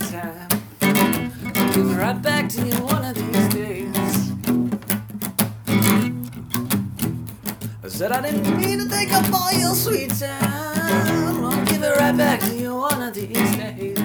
time. I'll give it right back to you one of these days. I said I didn't mean to take up all your sweet time. I'll give it right back to you one of these days.